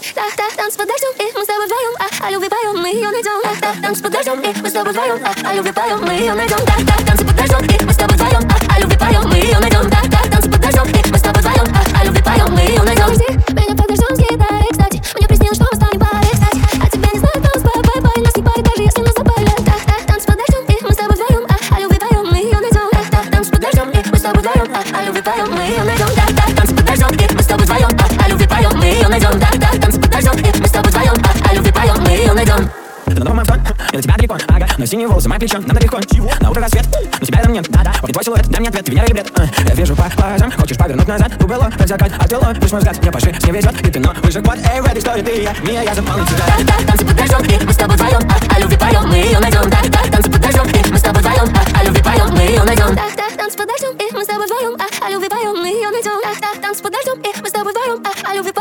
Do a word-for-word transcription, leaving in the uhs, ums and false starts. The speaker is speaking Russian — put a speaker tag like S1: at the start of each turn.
S1: Так, так, танцы под дождем, и мы с тобой вдвоем, а, а любви поем, мы ее найдем. Так, так, танцы под дождем, и мы с тобой вдвоем, а, а любви поем, мы ее найдем. Так, так, танцы под дождем, и мы с тобой вдвоем, а, а любви поем, мы ее найдем. Так, так, танцы под дождем, и мы с тобой вдвоем, а, а любви поем, мы ее найдем. Жди меня под дождем с гитарой, кстати, мне приснилось, что мы станем парой, кстати. А тебе не знаю, кто с бай-бай, бай, нас не парит, даже если нас запалят. Так, так, танцы под дождем, и мы с тобой вдвоем, а, а любви поем, мы ее найдем. Так, так, танцы под дождем, и мы с тобой вдвоем, а, а любви поем, мы ее найдем. Так, так, танцы под дождем, и мы с тобой вдвоем, а, а любви поем, мы ее найдем. Так, так, танцы под дождем, и мы с тобой вдвоем, а, а любви поем, мы ее найдем.
S2: На новом авто, я до тебя далеко, ага. Но синие волосы, мое плечо, нам легко. На утро рассвет, но тебя рядом нет, да-да. Вот и твой силуэт, дай мне ответ, ты Венера или бред. а, Я вижу по глазам, хочешь повернуть назад. Убыло, как закат, а ты ловишь мой взгляд. Мне по шее не везет, и ты, но выше год. Эй, в этой истории ты и я, Мия, я запомнил тебя.
S1: Так, так, танцы под дождем, и мы с тобой вдвоем, а, а любви поем, мы ее найдем. Так, так, танцы под дождем, и мы с тобой вдвоем, а, а любви поем, мы ее найдем. Так, так, танцы под дождем, и мы с тобой вдвоем, а, а любви поем, мы ее найдем. Так, так, танцы под дождем, и мы с тобой вдвоем, а, а любви